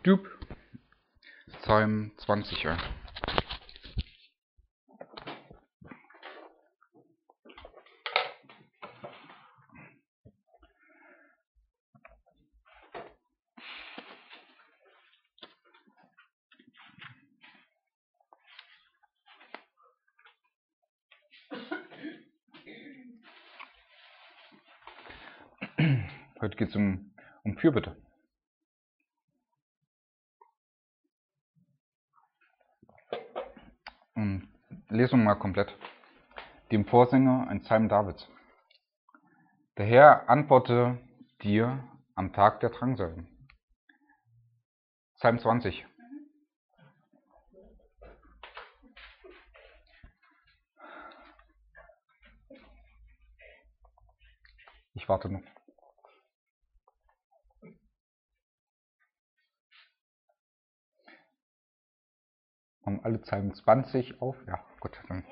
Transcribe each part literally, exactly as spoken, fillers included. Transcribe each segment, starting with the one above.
Dup. Psalm zwanzig. Ja. Heute geht es um, um Fürbitte. Und Lesung mal komplett. Dem Vorsänger ein Psalm Davids. Der Herr antworte dir am Tag der Drangsal. Psalm zwanzig. Ich warte noch. Haben alle Psalm zwanzig auf? Ja, gut. Dann.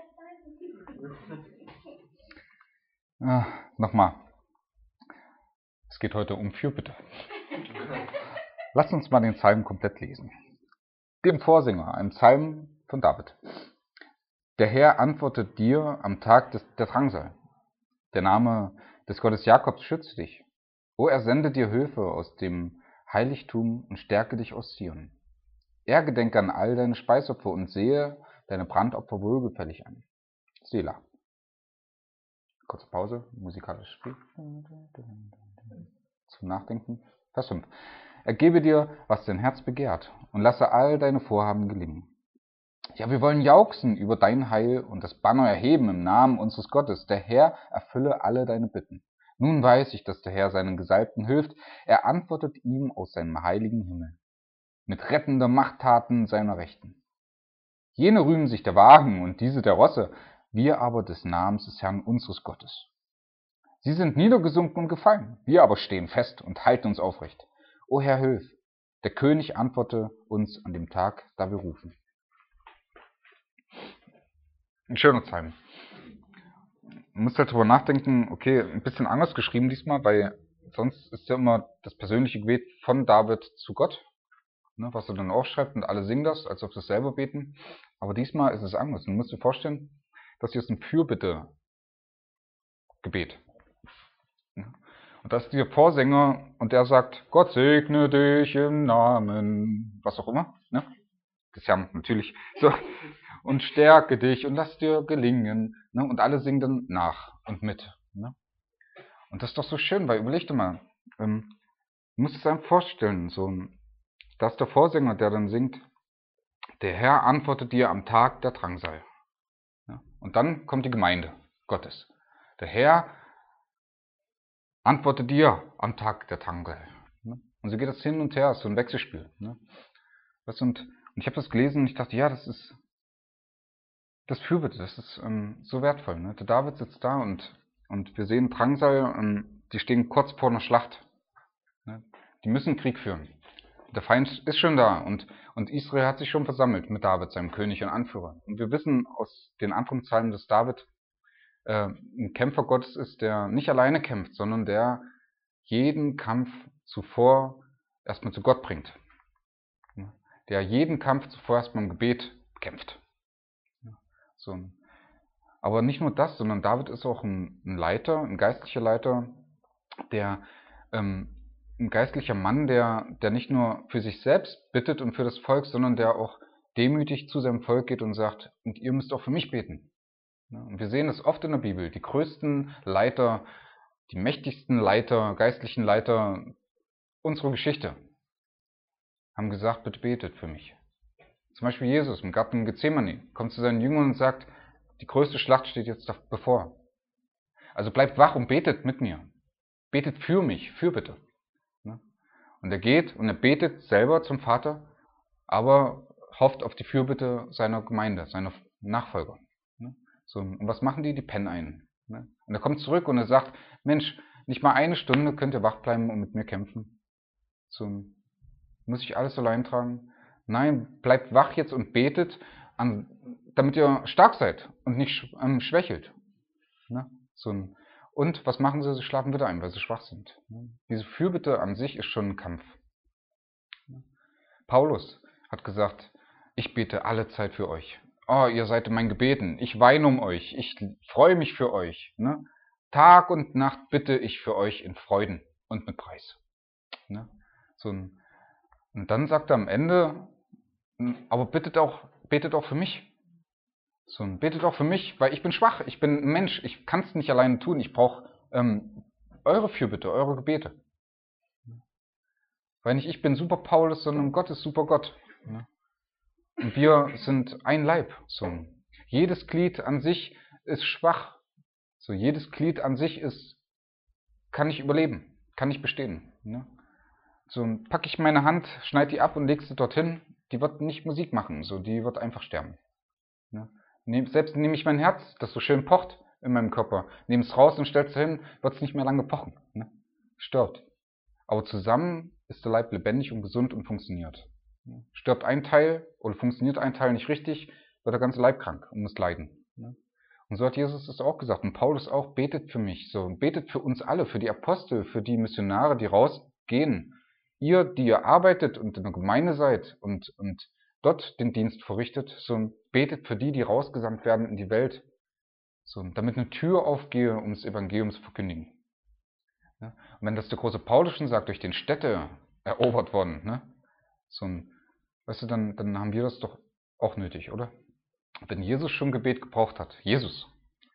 Ah, Nochmal. Es geht heute um Fürbitte. Lass uns mal den Psalm komplett lesen. Dem Vorsänger, ein Psalm von David. Der Herr antwortet dir am Tag des, der Drangsal. Der Name des Gottes Jakobs schütze dich. O, er sende dir Hilfe aus dem Heiligtum und stärke dich aus Zion. Er gedenke an all deine Speisopfer und sehe deine Brandopfer wohlgefällig an. Selah. Kurze Pause, musikalisches Spiel. Zum Nachdenken. Vers fünf. Er gebe dir, was dein Herz begehrt, und lasse all deine Vorhaben gelingen. Ja, wir wollen jauchzen über dein Heil und das Banner erheben im Namen unseres Gottes. Der Herr erfülle alle deine Bitten. Nun weiß ich, dass der Herr seinen Gesalbten hilft. Er antwortet ihm aus seinem heiligen Himmel mit rettender Machttaten seiner Rechten. Jene rühmen sich der Wagen und diese der Rosse, wir aber des Namens des Herrn unseres Gottes. Sie sind niedergesunken und gefallen, wir aber stehen fest und halten uns aufrecht. O Herr, hilf! Der König antworte uns an dem Tag, da wir rufen. Ein schöner Psalm. Man muss halt darüber nachdenken, okay, ein bisschen anders geschrieben diesmal, weil sonst ist ja immer das persönliche Gebet von David zu Gott, ne, was er dann aufschreibt und alle singen das, als ob sie es selber beten. Aber diesmal ist es anders. Du musst dir vorstellen, das hier ist ein Fürbitte-Gebet. Und da ist der Vorsänger und der sagt, Gott segne dich im Namen, was auch immer, ne? Das ist ja natürlich so, und stärke dich und lass dir gelingen, ne? Und alle singen dann nach und mit, ne? Und das ist doch so schön, weil überleg dir mal, ähm, du musst es einem vorstellen, so, da ist der Vorsänger, der dann singt, der Herr antwortet dir am Tag der Drangsal. Ja? Und dann kommt die Gemeinde Gottes. Der Herr antworte dir am Tag der Drangsal. Ne? Und so geht das hin und her, ist so ein Wechselspiel. Ne? Und, und ich habe das gelesen und ich dachte, ja, das ist das Fürbitte, das ist ähm, so wertvoll. Ne? Der David sitzt da und, und wir sehen Drangsal, ähm, die stehen kurz vor einer Schlacht. Ne? Die müssen Krieg führen. Der Feind ist schon da und, und Israel hat sich schon versammelt mit David, seinem König und Anführer. Und wir wissen aus den anderen Psalmen, dass David äh, ein Kämpfer Gottes ist, der nicht alleine kämpft, sondern der jeden Kampf zuvor erstmal zu Gott bringt. Der jeden Kampf zuvor erstmal im Gebet kämpft. So. Aber nicht nur das, sondern David ist auch ein, ein Leiter, ein geistlicher Leiter, der ähm, ein geistlicher Mann, der, der nicht nur für sich selbst bittet und für das Volk, sondern der auch demütig zu seinem Volk geht und sagt, und ihr müsst auch für mich beten. Und wir sehen es oft in der Bibel, die größten Leiter, die mächtigsten Leiter, geistlichen Leiter unserer Geschichte haben gesagt, bitte betet für mich. Zum Beispiel Jesus im Garten Gethsemane kommt zu seinen Jüngern und sagt, die größte Schlacht steht jetzt bevor. Also bleibt wach und betet mit mir. Betet für mich, Fürbitte. Und er geht und er betet selber zum Vater, aber hofft auf die Fürbitte seiner Gemeinde, seiner Nachfolger. So, und was machen die? Die pennen ein. Und er kommt zurück und er sagt, Mensch, nicht mal eine Stunde könnt ihr wach bleiben und mit mir kämpfen. So, muss ich alles allein tragen? Nein, bleibt wach jetzt und betet, an, damit ihr stark seid und nicht ähm, schwächelt. So, und was machen sie? Sie schlafen wieder ein, weil sie schwach sind. Diese Fürbitte an sich ist schon ein Kampf. Paulus hat gesagt, ich bete alle Zeit für euch. Oh, ihr seid in meinen Gebeten. Ich weine um euch. Ich freue mich für euch. Ne? Tag und Nacht bitte ich für euch in Freuden und mit Preis. Ne? So ein, und dann sagt er am Ende, aber bittet auch, betet auch für mich. So ein, betet auch für mich, weil ich bin schwach. Ich bin ein Mensch. Ich kann es nicht alleine tun. Ich brauche ähm, eure Fürbitte, eure Gebete. Weil nicht ich bin super Paulus, sondern Gott ist super Gott. Ne? Und wir sind ein Leib. So. Jedes Glied an sich ist schwach. So, jedes Glied an sich ist, kann nicht überleben, kann nicht bestehen. Ne? So, packe ich meine Hand, schneide die ab und lege sie dorthin, die wird nicht Musik machen, so, die wird einfach sterben. Ne? Nehm, selbst nehme ich mein Herz, das so schön pocht in meinem Körper, nehme es raus und stelle es hin, wird es nicht mehr lange pochen. Ne? Stirbt. Aber zusammen ist der Leib lebendig und gesund und funktioniert. Stirbt ein Teil oder funktioniert ein Teil nicht richtig, wird der ganze Leib krank und muss leiden. Und so hat Jesus es auch gesagt und Paulus auch, betet für mich, so, betet für uns alle, für die Apostel, für die Missionare, die rausgehen. Ihr, die ihr arbeitet und in der Gemeinde seid und, und dort den Dienst verrichtet, so, betet für die, die rausgesandt werden in die Welt, so, damit eine Tür aufgehe, um das Evangelium zu verkündigen. Und wenn das der große Paulus schon sagt, durch den Städte erobert worden, ne? So ein, weißt du, dann, dann haben wir das doch auch nötig, oder? Wenn Jesus schon Gebet gebraucht hat, Jesus,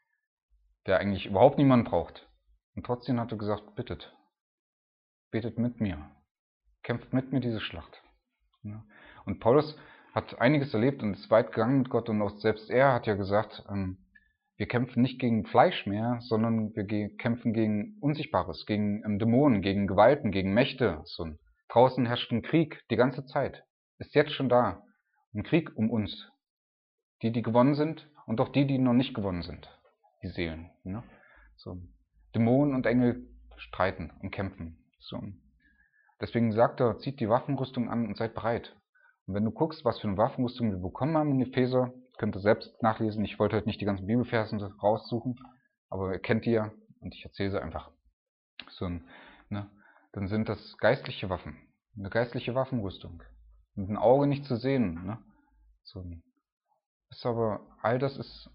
der eigentlich überhaupt niemanden braucht, und trotzdem hat er gesagt, bittet, betet mit mir, kämpft mit mir diese Schlacht. Ja. Und Paulus hat einiges erlebt und ist weit gegangen mit Gott und auch selbst er hat ja gesagt, ähm, wir kämpfen nicht gegen Fleisch mehr, sondern wir ge- kämpfen gegen Unsichtbares, gegen ähm, Dämonen, gegen Gewalten, gegen Mächte. So, draußen herrscht ein Krieg die ganze Zeit, ist jetzt schon da, ein Krieg um uns. Die, die gewonnen sind und auch die, die noch nicht gewonnen sind, die Seelen. Ne? So. Dämonen und Engel streiten und kämpfen. So. Deswegen sagt er, zieht die Waffenrüstung an und seid bereit. Und wenn du guckst, was für eine Waffenrüstung wir bekommen haben in Epheser, könnt ihr selbst nachlesen. Ich wollte heute nicht die ganzen Bibelversen raussuchen, aber ihr kennt die ja und ich erzähle sie einfach. So, ne? Dann sind das geistliche Waffen, eine geistliche Waffenrüstung. Mit dem Auge nicht zu sehen. Ne? So. Ist aber, all das ist,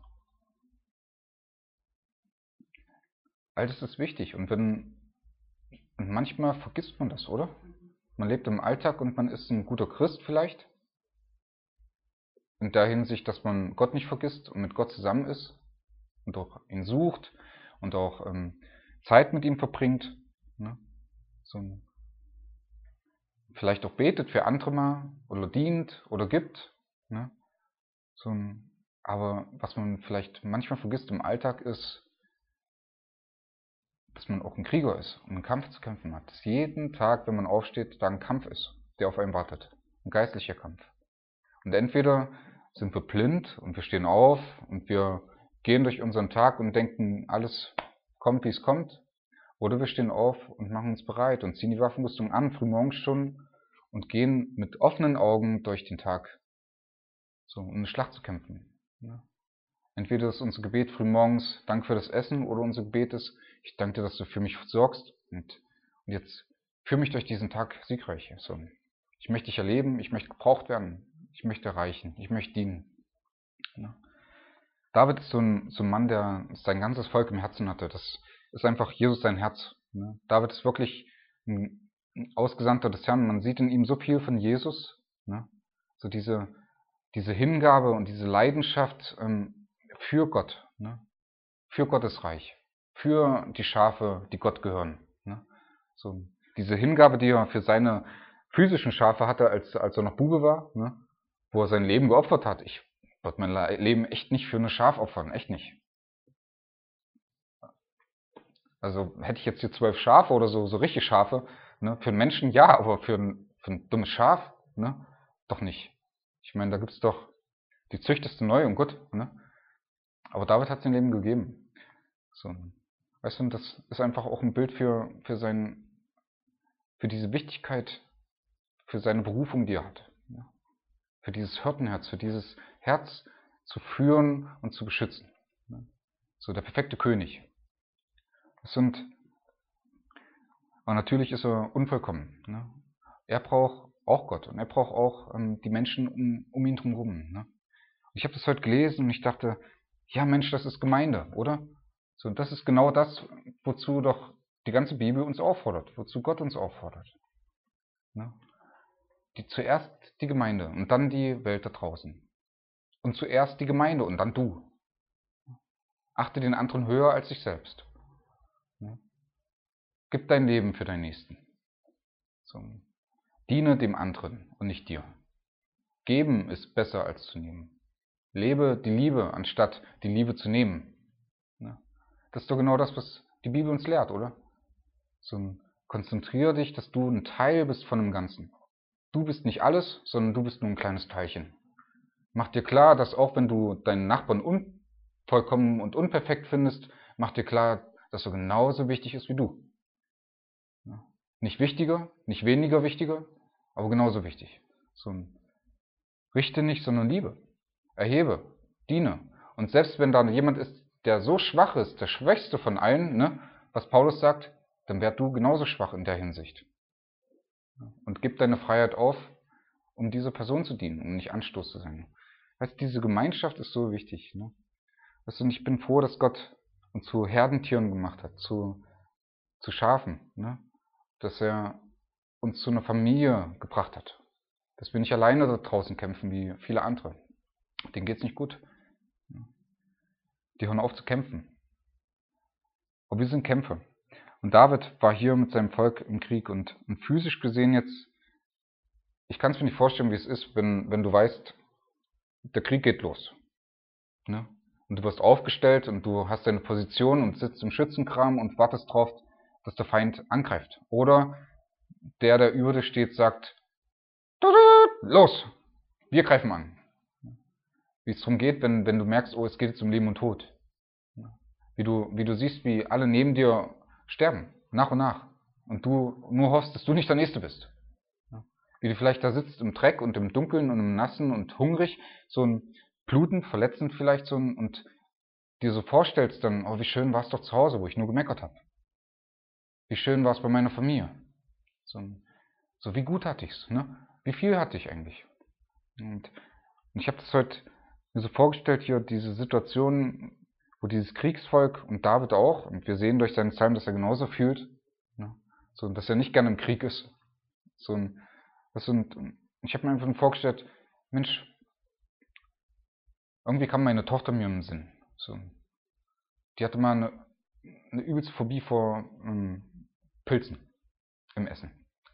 all das ist wichtig und wenn, und manchmal vergisst man das, oder? Man lebt im Alltag und man ist ein guter Christ vielleicht, in der Hinsicht, dass man Gott nicht vergisst und mit Gott zusammen ist und auch ihn sucht und auch ähm, Zeit mit ihm verbringt, ne? So, vielleicht auch betet für andere mal oder dient oder gibt, ne? So, aber was man vielleicht manchmal vergisst im Alltag ist, dass man auch ein Krieger ist und einen Kampf zu kämpfen hat. Dass jeden Tag, wenn man aufsteht, da ein Kampf ist, der auf einen wartet. Ein geistlicher Kampf. Und entweder sind wir blind und wir stehen auf und wir gehen durch unseren Tag und denken, alles kommt, wie es kommt. Oder wir stehen auf und machen uns bereit und ziehen die Waffenrüstung an, frühmorgens schon, und gehen mit offenen Augen durch den Tag, so, um eine Schlacht zu kämpfen. Ja. Entweder ist unser Gebet frühmorgens Dank für das Essen oder unser Gebet ist, ich danke dir, dass du für mich sorgst und, und jetzt führe mich durch diesen Tag siegreich. So, ich möchte dich erleben, ich möchte gebraucht werden, ich möchte erreichen, ich möchte dienen. Ja. David ist so ein, so ein Mann, der sein ganzes Volk im Herzen hatte. Das ist einfach Jesus sein Herz. Ne? David ist wirklich ein, ein Ausgesandter des Herrn. Man sieht in ihm so viel von Jesus. Ne? So diese, diese Hingabe und diese Leidenschaft ähm, für Gott, ne? Für Gottes Reich, für die Schafe, die Gott gehören. Ne? So diese Hingabe, die er für seine physischen Schafe hatte, als, als er noch Bube war, ne? Wo er sein Leben geopfert hat. Ich würde mein Leben echt nicht für eine Schaf opfern, echt nicht. Also hätte ich jetzt hier zwölf Schafe oder so, so richtig Schafe, ne? Für einen Menschen ja, aber für ein, für ein dummes Schaf, ne? Doch nicht. Ich meine, da gibt's doch die züchteste neu und gut, ne? Aber David hat sein Leben gegeben. So. Weißt du, das ist einfach auch ein Bild für, für, sein, für diese Wichtigkeit, für seine Berufung, die er hat. Ja. Für dieses Hirtenherz, für dieses Herz zu führen und zu beschützen. Ja. So der perfekte König. Das sind, aber natürlich ist er unvollkommen. Ne? Er braucht auch Gott und er braucht auch ähm, die Menschen um, um ihn drumherum. Ne? Ich habe das heute gelesen und ich dachte, ja Mensch, das ist Gemeinde, oder? So, und das ist genau das, wozu doch die ganze Bibel uns auffordert, wozu Gott uns auffordert. Ne? Die, zuerst die Gemeinde und dann die Welt da draußen. Und zuerst die Gemeinde und dann du. Achte den anderen höher als dich selbst. Ne? Gib dein Leben für deinen Nächsten. So. Diene dem anderen und nicht dir. Geben ist besser als zu nehmen. Lebe die Liebe, anstatt die Liebe zu nehmen. Ne? Das ist doch genau das, was die Bibel uns lehrt, oder? So, konzentriere dich, dass du ein Teil bist von dem Ganzen. Du bist nicht alles, sondern du bist nur ein kleines Teilchen. Mach dir klar, dass auch wenn du deinen Nachbarn unvollkommen und unperfekt findest, mach dir klar, dass er genauso wichtig ist wie du. Nicht wichtiger, nicht weniger wichtiger, aber genauso wichtig. So, richte nicht, sondern liebe. Erhebe, diene. Und selbst wenn da jemand ist, der so schwach ist, der Schwächste von allen, ne, was Paulus sagt, dann werd du genauso schwach in der Hinsicht. Und gib deine Freiheit auf, um dieser Person zu dienen, um nicht Anstoß zu sein. Weißt, diese Gemeinschaft ist so wichtig. Ne? Weißt, und ich bin froh, dass Gott uns zu Herdentieren gemacht hat, zu, zu Schafen. Ne? Dass er uns zu einer Familie gebracht hat. Dass wir nicht alleine da draußen kämpfen wie viele andere. Denen geht's nicht gut. Die hören auf zu kämpfen. Aber wir sind Kämpfer. Und David war hier mit seinem Volk im Krieg und, und physisch gesehen jetzt, ich kann es mir nicht vorstellen, wie es ist, wenn, wenn du weißt, der Krieg geht los. Ne? Und du wirst aufgestellt und du hast deine Position und sitzt im Schützenkram und wartest drauf, dass der Feind angreift. Oder der, der über dir steht, sagt, los, wir greifen an. Wie es darum geht, wenn, wenn du merkst, oh, es geht jetzt um Leben und Tod. Wie du, wie du siehst, wie alle neben dir sterben, nach und nach. Und du nur hoffst, dass du nicht der Nächste bist. Wie du vielleicht da sitzt im Dreck und im Dunkeln und im Nassen und hungrig, so ein blutend, verletzend vielleicht so ein, und dir so vorstellst dann, oh, wie schön war es doch zu Hause, wo ich nur gemeckert habe. Wie schön war es bei meiner Familie. So, so wie gut hatte ich's, ne? Wie viel hatte ich eigentlich? Und, und ich habe das heute mir so vorgestellt, hier diese Situation, wo dieses Kriegsvolk und David auch, und wir sehen durch seinen Psalm, dass er genauso fühlt, ne? So, dass er nicht gerne im Krieg ist. So ein, das sind, ich habe mir einfach vorgestellt, Mensch, irgendwie kam meine Tochter mir in den Sinn. So, die hatte mal eine, eine übelste Phobie vor ähm, Pilzen im Essen.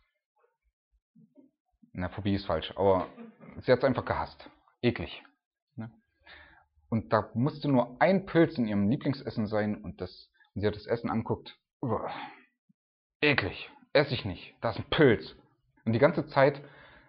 Na, Phobie ist falsch, aber sie hat es einfach gehasst. Eklig. Ne? Und da musste nur ein Pilz in ihrem Lieblingsessen sein und, das, und sie hat das Essen anguckt. Uah, eklig, esse ich nicht, da ist ein Pilz. Und die ganze Zeit,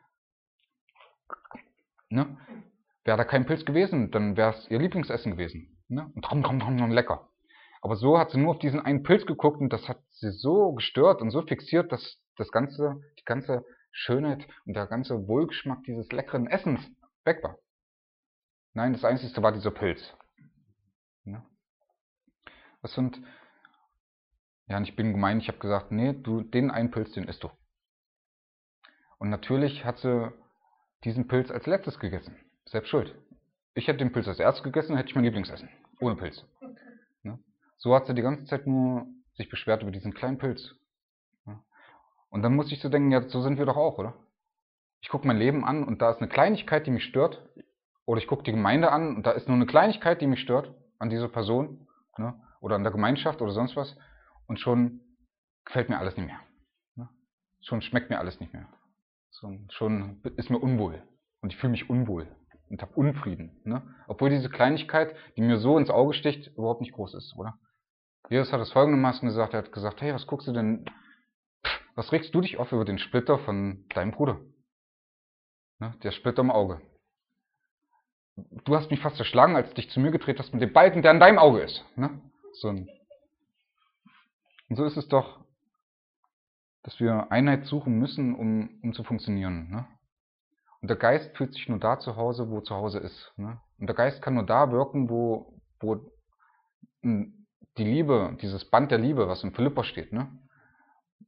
ne, wäre da kein Pilz gewesen, dann wäre es ihr Lieblingsessen gewesen. Ne? Und drum, drum, drum, drum, lecker. Aber so hat sie nur auf diesen einen Pilz geguckt und das hat sie so gestört und so fixiert, dass das ganze, die ganze Schönheit und der ganze Wohlgeschmack dieses leckeren Essens weg war. Nein, das Einzige war dieser Pilz. Ne? Das sind, ja, und ich bin gemein, ich habe gesagt, nee, du, den einen Pilz, den isst du. Und natürlich hat sie diesen Pilz als letztes gegessen. Selbst schuld. Ich hätte den Pilz als erstes gegessen, hätte ich mein Lieblingsessen. Ohne Pilz. Ne? So hat sie die ganze Zeit nur sich beschwert über diesen kleinen Pilz. Ne? Und dann muss ich so denken, ja, so sind wir doch auch, oder? Ich gucke mein Leben an und da ist eine Kleinigkeit, die mich stört. Oder ich gucke die Gemeinde an und da ist nur eine Kleinigkeit, die mich stört an dieser Person. Ne? Oder an der Gemeinschaft oder sonst was. Und schon gefällt mir alles nicht mehr. Ne? Schon schmeckt mir alles nicht mehr. So, schon ist mir unwohl. Und ich fühle mich unwohl. Und habe Unfrieden. Ne? Obwohl diese Kleinigkeit, die mir so ins Auge sticht, überhaupt nicht groß ist, oder? Jesus hat es folgendermaßen gesagt, er hat gesagt, hey, was guckst du denn, was regst du dich auf über den Splitter von deinem Bruder? Ne? Der Splitter im Auge. Du hast mich fast erschlagen, als du dich zu mir gedreht hast mit dem Balken, der an deinem Auge ist. Ne? So ein Und so ist es doch, dass wir Einheit suchen müssen, um, um zu funktionieren. Ne? Und der Geist fühlt sich nur da zu Hause, wo zu Hause ist. Ne? Und der Geist kann nur da wirken, wo, wo die Liebe, dieses Band der Liebe, was in Philipper steht, ne?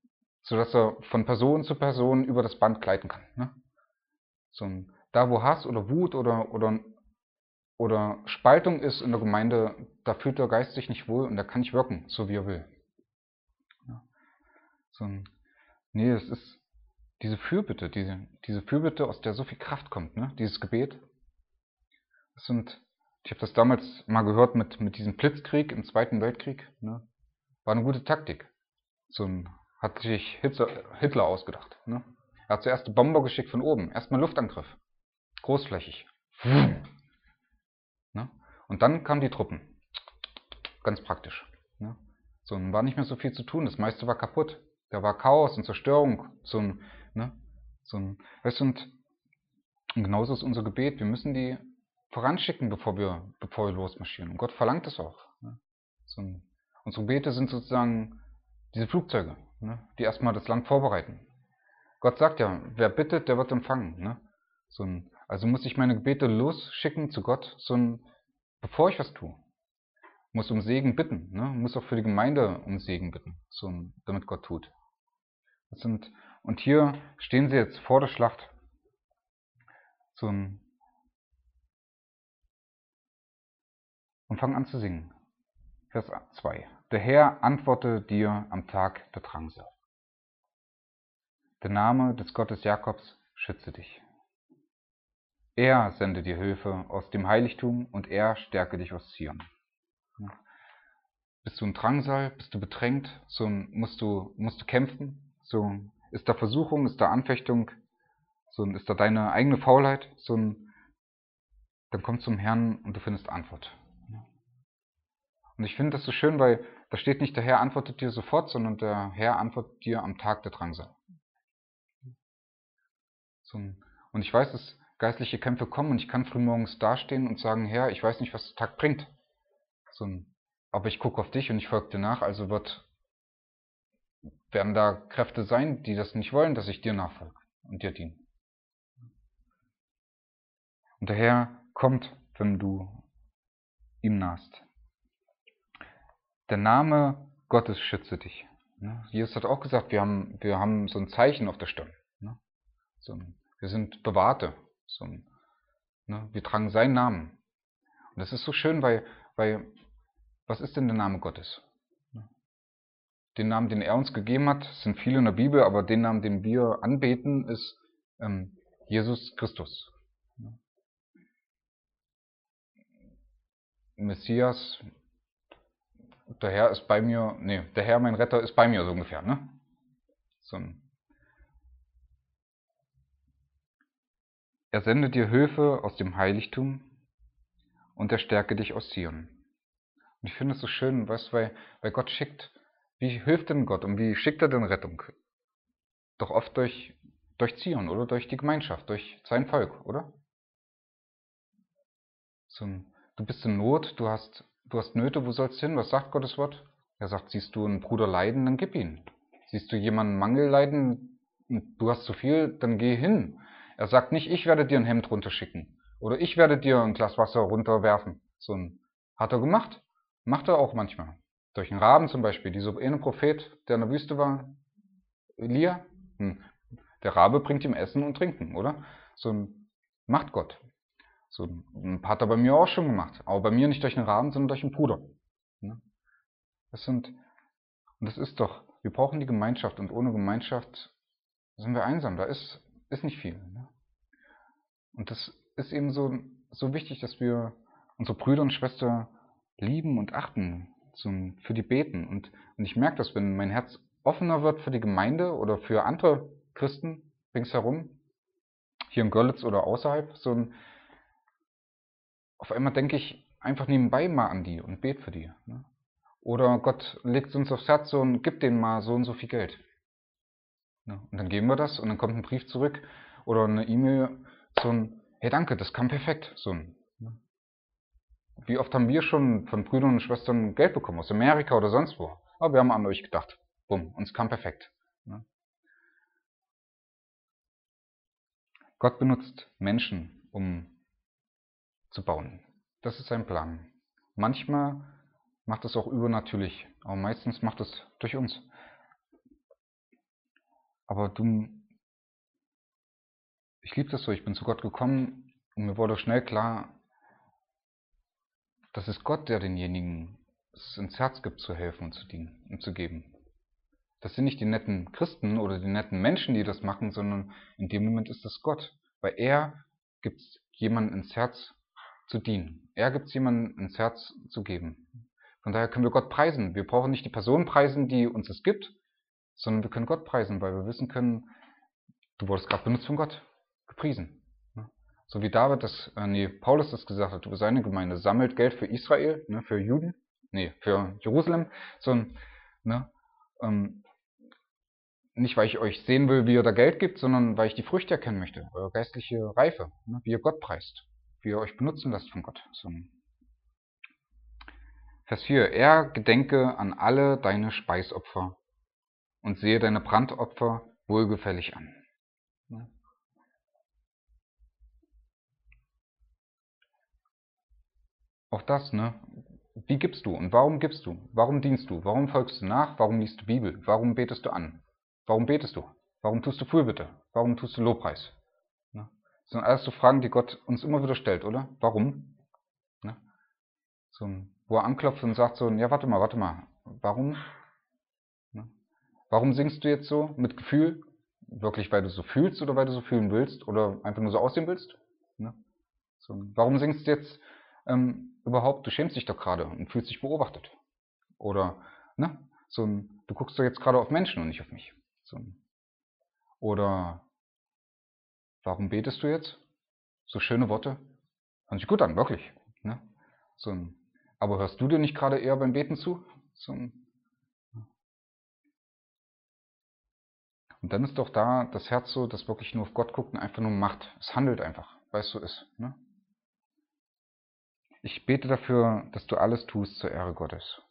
sodass er von Person zu Person über das Band gleiten kann. Ne? So, da wo Hass oder Wut oder, oder, oder Spaltung ist in der Gemeinde, da fühlt der Geist sich nicht wohl und der kann nicht wirken, so wie er will. Ja? So, nee, es ist diese Fürbitte, diese, diese Fürbitte, aus der so viel Kraft kommt, ne? Dieses Gebet. Das sind, ich habe das damals mal gehört mit, mit diesem Blitzkrieg im Zweiten Weltkrieg. Ne? War eine gute Taktik. So ein, hat sich Hitler, Hitler ausgedacht. Ne? Er hat zuerst die Bomber geschickt von oben. Erstmal Luftangriff. Großflächig. Ne? Und dann kamen die Truppen. Ganz praktisch. Ne? So, und war nicht mehr so viel zu tun. Das meiste war kaputt. Da war Chaos und Zerstörung. So ein, ne? so ein, weißt du, und, und genauso ist unser Gebet. Wir müssen die voranschicken, bevor wir, bevor wir losmarschieren. Und Gott verlangt es auch. Ne? So ein, unsere Gebete sind sozusagen diese Flugzeuge, ne? Die erstmal das Land vorbereiten. Gott sagt ja, wer bittet, der wird empfangen. Ne? So ein, also muss ich meine Gebete losschicken zu Gott, so ein, bevor ich was tue. Muss um Segen bitten, ne? Muss auch für die Gemeinde um Segen bitten, so ein, damit Gott tut. Das sind, und hier stehen sie jetzt vor der Schlacht. So ein, und fangen an zu singen. Vers zwei. Der Herr antworte dir am Tag der Drangsal. Der Name des Gottes Jakobs schütze dich. Er sende dir Hilfe aus dem Heiligtum und er stärke dich aus Zion. Ja. Bist du in Drangsal, bist du bedrängt, so musst du, musst du kämpfen, so ist da Versuchung, ist da Anfechtung, so ist da deine eigene Faulheit, so dann komm zum Herrn und du findest Antwort. Und ich finde das so schön, weil da steht nicht, der Herr antwortet dir sofort, sondern der Herr antwortet dir am Tag der Drangsal. So, und ich weiß, dass geistliche Kämpfe kommen und ich kann frühmorgens dastehen und sagen, Herr, ich weiß nicht, was der Tag bringt. So, aber ich gucke auf dich und ich folge dir nach, also wird, werden da Kräfte sein, die das nicht wollen, dass ich dir nachfolge und dir diene. Und der Herr kommt, wenn du ihm nahst. Der Name Gottes schütze dich. Jesus hat auch gesagt, wir haben, wir haben so ein Zeichen auf der Stirn. So ein, wir sind Bewahrte. So ein, ne, wir tragen seinen Namen. Und das ist so schön, weil, weil, was ist denn der Name Gottes? Den Namen, den er uns gegeben hat, sind viele in der Bibel, aber den Namen, den wir anbeten, ist ähm, Jesus Christus. Messias, der Herr ist bei mir, nee, der Herr, mein Retter, ist bei mir, so ungefähr, ne? So ein, er sendet dir Hilfe aus dem Heiligtum und er stärke dich aus Zion. Und ich finde es so schön, weißt, weil, weil Gott schickt, wie hilft denn Gott und wie schickt er denn Rettung? Doch oft durch, durch Zion, oder? Durch die Gemeinschaft, durch sein Volk, oder? So, du bist in Not, du hast, du hast Nöte, wo sollst du hin? Was sagt Gottes Wort? Er sagt, siehst du einen Bruder leiden, dann gib ihn. Siehst du jemanden Mangel leiden, du hast zu viel, dann geh hin. Er sagt nicht, ich werde dir ein Hemd runterschicken. Oder ich werde dir ein Glas Wasser runterwerfen. So ein, hat er gemacht. Macht er auch manchmal. Durch einen Raben zum Beispiel. Dieser eine Prophet, der in der Wüste war, Elia, hm. Der Rabe bringt ihm Essen und Trinken, oder? So ein, macht Gott. So hat er bei mir auch schon gemacht. Aber bei mir nicht durch einen Raben, sondern durch einen Bruder. Das sind, und das ist doch, wir brauchen die Gemeinschaft und ohne Gemeinschaft sind wir einsam. Da ist, ist nicht viel. Ne? Und das ist eben so, so wichtig, dass wir unsere Brüder und Schwestern lieben und achten, so für die beten. Und, und ich merke das, wenn mein Herz offener wird für die Gemeinde oder für andere Christen ringsherum, hier in Görlitz oder außerhalb, so ein, auf einmal denke ich einfach nebenbei mal an die und bete für die. Ne? Oder Gott legt uns aufs Herz so und gibt denen mal so und so viel Geld. Ne? Und dann geben wir das und dann kommt ein Brief zurück oder eine E-Mail, so ein, hey danke, das kam perfekt. So ein, ne? Wie oft haben wir schon von Brüdern und Schwestern Geld bekommen, aus Amerika oder sonst wo. Aber wir haben an euch gedacht. Bumm, uns kam perfekt. Ne? Gott benutzt Menschen, um zu bauen. Das ist sein Plan. Manchmal macht es auch übernatürlich, aber meistens macht es durch uns. Aber du, ich liebe das so, ich bin zu Gott gekommen und mir wurde schnell klar, das ist Gott, der denjenigen es ins Herz gibt, zu helfen und zu dienen und zu geben. Das sind nicht die netten Christen oder die netten Menschen, die das machen, sondern in dem Moment ist das Gott. Weil er gibt jemanden ins Herz zu dienen. Er gibt jemanden ins Herz zu geben. Von daher können wir Gott preisen. Wir brauchen nicht die Person preisen, die uns es gibt, sondern wir können Gott preisen, weil wir wissen können, du wurdest gerade benutzt von Gott, gepriesen. So wie David das, äh, nee, Paulus das gesagt hat über seine Gemeinde, sammelt Geld für Israel, ne, für Juden, nee, für Jerusalem, sondern, ne, ähm, nicht weil ich euch sehen will, wie ihr da Geld gibt, sondern weil ich die Früchte erkennen möchte, eure geistliche Reife, ne, wie ihr Gott preist, wie ihr euch benutzen lasst von Gott. So. Vers vier. Er gedenke an alle deine Speisopfer und sehe deine Brandopfer wohlgefällig an. Ne? Auch das, ne? Wie gibst du und warum gibst du? Warum dienst du? Warum folgst du nach? Warum liest du Bibel? Warum betest du an? Warum betest du? Warum tust du Fürbitte? Warum tust du Lobpreis? Ne? Das sind alles so Fragen, die Gott uns immer wieder stellt, oder? Warum? Ne? So, wo er anklopft und sagt so, ja, warte mal, warte mal. Warum? Ne? Warum singst du jetzt so mit Gefühl? Wirklich, weil du so fühlst oder weil du so fühlen willst? Oder einfach nur so aussehen willst? Ne? So, warum singst du jetzt ähm, überhaupt? Du schämst dich doch gerade und fühlst dich beobachtet. Oder, ne? So ein, du guckst doch jetzt gerade auf Menschen und nicht auf mich. So ein, oder, warum betest du jetzt? So schöne Worte. Hören sich gut an, wirklich. Ne? So ein, aber hörst du dir nicht gerade eher beim Beten zu? So ein, und dann ist doch da das Herz so, das wirklich nur auf Gott guckt und einfach nur macht. Es handelt einfach, weil es so ist. Ne? Ich bete dafür, dass du alles tust zur Ehre Gottes.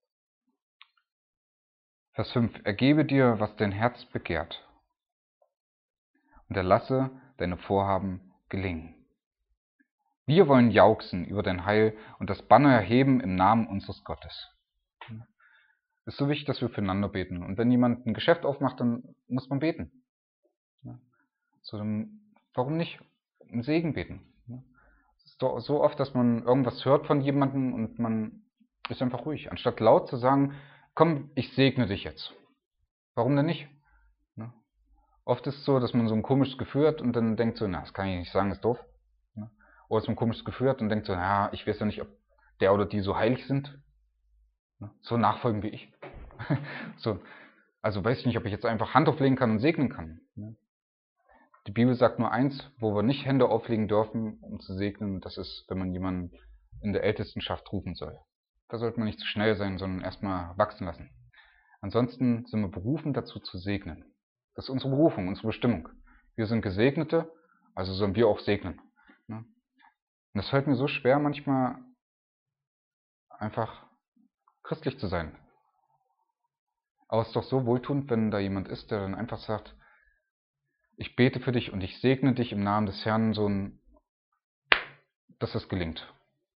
Vers fünf. Ergebe dir, was dein Herz begehrt, und erlasse deine Vorhaben gelingen. Wir wollen jauchzen über dein Heil und das Banner erheben im Namen unseres Gottes. Es ist so wichtig, dass wir füreinander beten. Und wenn jemand ein Geschäft aufmacht, dann muss man beten. So, dann, warum nicht um Segen beten? Es ist doch so oft, dass man irgendwas hört von jemandem und man ist einfach ruhig. Anstatt laut zu sagen, komm, ich segne dich jetzt. Warum denn nicht? Oft ist es so, dass man so ein komisches Gefühl hat und dann denkt so, na, das kann ich nicht sagen, ist doof. Oder dass man ein komisches Gefühl hat und denkt so, na, ich weiß ja nicht, ob der oder die so heilig sind. So nachfolgen wie ich. So, also weiß ich nicht, ob ich jetzt einfach Hand auflegen kann und segnen kann. Die Bibel sagt nur eins, wo wir nicht Hände auflegen dürfen, um zu segnen, das ist, wenn man jemanden in der Ältestenschaft rufen soll. Da sollte man nicht zu schnell sein, sondern erstmal wachsen lassen. Ansonsten sind wir berufen dazu zu segnen. Das ist unsere Berufung, unsere Bestimmung. Wir sind Gesegnete, also sollen wir auch segnen. Und das fällt mir so schwer, manchmal einfach christlich zu sein. Aber es ist doch so wohltuend, wenn da jemand ist, der dann einfach sagt, ich bete für dich und ich segne dich im Namen des Herrn, so ein, dass es gelingt.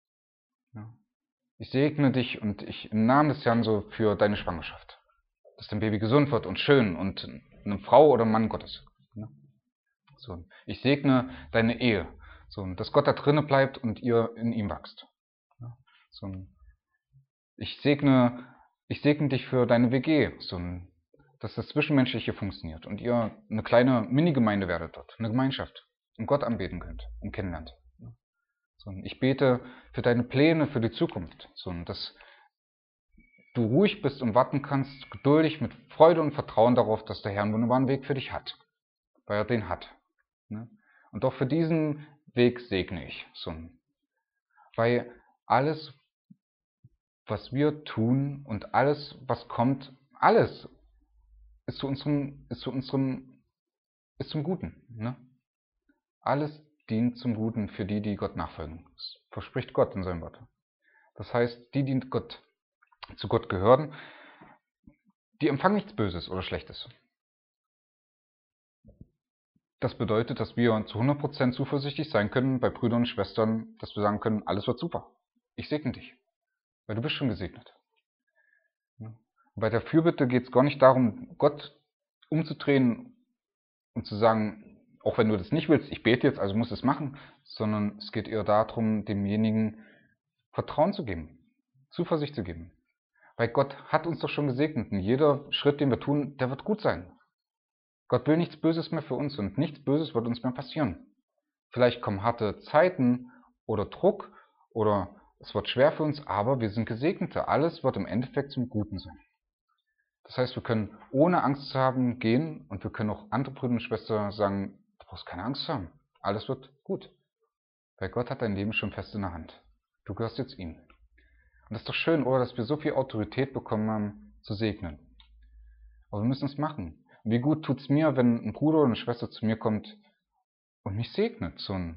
Ich segne dich und ich im Namen des Herrn so für deine Schwangerschaft. Dass dein Baby gesund wird und schön und eine Frau oder Mann Gottes. So, ich segne deine Ehe, so, dass Gott da drinnen bleibt und ihr in ihm wächst. So, ich segne, ich segne dich für deine W G, so, dass das Zwischenmenschliche funktioniert und ihr eine kleine Mini-Gemeinde werdet dort, eine Gemeinschaft und Gott anbeten könnt und kennenlernt. So, ich bete für deine Pläne für die Zukunft, so, dass du ruhig bist und warten kannst, geduldig mit Freude und Vertrauen darauf, dass der Herr einen wunderbaren Weg für dich hat, weil er den hat. Und auch für diesen Weg segne ich. So. Weil alles, was wir tun und alles, was kommt, alles ist zu unserem, ist zu unserem, ist zum Guten. Ne? Alles dient zum Guten für die, die Gott nachfolgen. Das verspricht Gott in seinem Wort. Das heißt, die, die Gott, zu Gott gehören, die empfangen nichts Böses oder Schlechtes. Das bedeutet, dass wir zu hundert Prozent zuversichtlich sein können bei Brüdern und Schwestern, dass wir sagen können, alles wird super. Ich segne dich, weil du bist schon gesegnet. Und bei der Fürbitte geht es gar nicht darum, Gott umzudrehen und zu sagen, auch wenn du das nicht willst, ich bete jetzt, also musst du es machen, sondern es geht eher darum, demjenigen Vertrauen zu geben, Zuversicht zu geben. Weil Gott hat uns doch schon gesegnet und jeder Schritt, den wir tun, der wird gut sein. Gott will nichts Böses mehr für uns und nichts Böses wird uns mehr passieren. Vielleicht kommen harte Zeiten oder Druck oder es wird schwer für uns, aber wir sind Gesegnete. Alles wird im Endeffekt zum Guten sein. Das heißt, wir können ohne Angst zu haben gehen und wir können auch andere Brüder und Schwestern sagen, du brauchst keine Angst haben. Alles wird gut. Weil Gott hat dein Leben schon fest in der Hand. Du gehörst jetzt ihm. Und das ist doch schön, oder, dass wir so viel Autorität bekommen haben, zu segnen. Aber wir müssen es machen. Und wie gut tut es mir, wenn ein Bruder oder eine Schwester zu mir kommt und mich segnet. So ein